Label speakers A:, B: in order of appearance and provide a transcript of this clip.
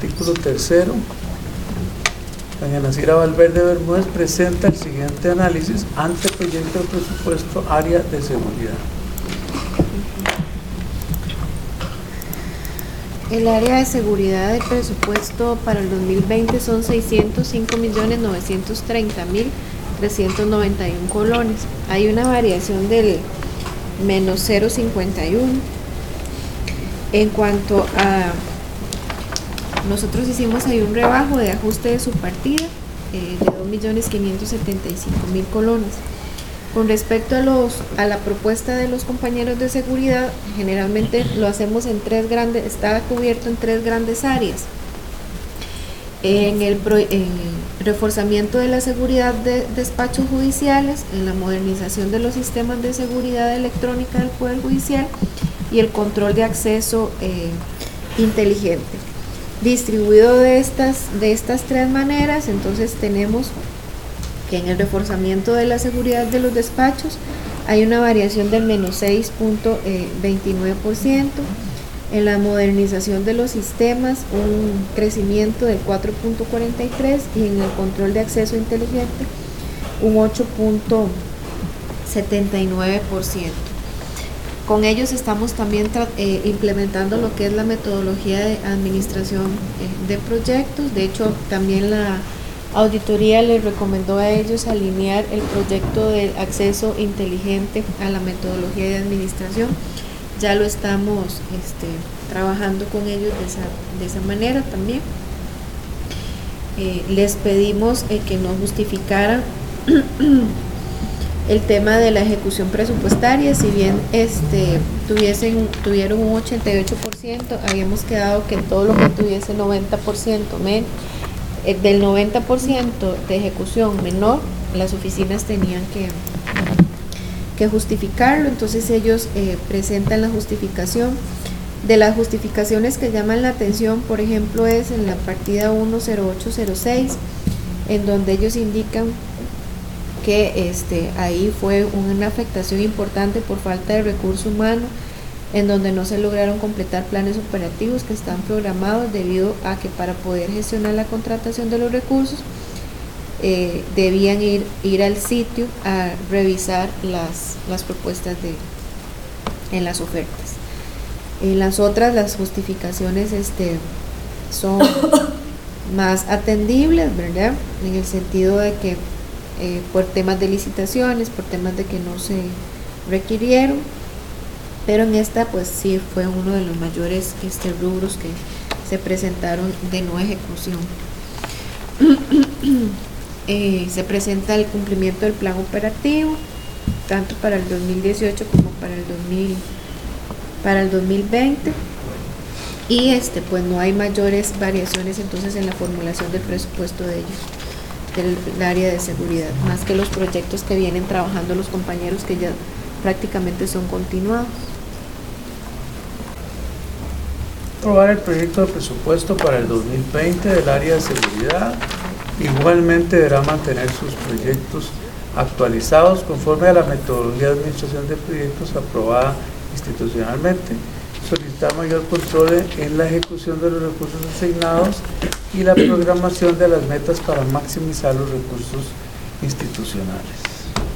A: artículo tercero, doña Nacira Valverde Bermúdez presenta el siguiente análisis ante el proyecto de presupuesto área de seguridad.
B: El área de seguridad del presupuesto para el 2020 son 605.930.391 colones. Hay una variación del menos 0,51. En cuanto a, nosotros hicimos ahí un rebajo de ajuste de su partida de 2.575.000 colones. Con respecto a la propuesta de los compañeros de seguridad, generalmente lo hacemos en está cubierto en tres grandes áreas. En el reforzamiento de la seguridad de despachos judiciales, en la modernización de los sistemas de seguridad electrónica del Poder Judicial y el control de acceso inteligente. Distribuido de estas tres maneras, entonces tenemos que en el reforzamiento de la seguridad de los despachos hay una variación del menos 6,29%, en la modernización de los sistemas un crecimiento del 4,43% y en el control de acceso inteligente un 8,79%. Con ellos estamos también implementando lo que es la metodología de administración de proyectos. De hecho, también la auditoría les recomendó a ellos alinear el proyecto de acceso inteligente a la metodología de administración. Ya lo estamos trabajando con ellos de esa manera también. Les pedimos que nos justificaran el tema de la ejecución presupuestaria. Si bien tuvieron un 88%, habíamos quedado que todo lo que tuviese 90% del 90% de ejecución menor, las oficinas tenían que justificarlo. Entonces ellos presentan la justificación. De las justificaciones que llaman la atención, por ejemplo, es en la partida 10806, en donde ellos indican que ahí fue una afectación importante por falta de recurso humano, en donde no se lograron completar planes operativos que están programados debido a que para poder gestionar la contratación de los recursos debían ir al sitio a revisar las propuestas en las ofertas. En las otras, las justificaciones son más atendibles, ¿verdad? En el sentido de que por temas de licitaciones, por temas de que no se requirieron, pero en esta pues sí fue uno de los mayores rubros que se presentaron de no ejecución. Se presenta el cumplimiento del plan operativo, tanto para el 2018 como para el 2020, y pues no hay mayores variaciones entonces en la formulación del presupuesto de ellos, del área de seguridad, más que los proyectos que vienen trabajando los compañeros que ya prácticamente son continuados.
A: Aprobar el proyecto de presupuesto para el 2020 del área de seguridad. Igualmente deberá mantener sus proyectos actualizados conforme a la metodología de administración de proyectos aprobada institucionalmente. Solicitar mayor control en la ejecución de los recursos asignados y la programación de las metas para maximizar los recursos institucionales.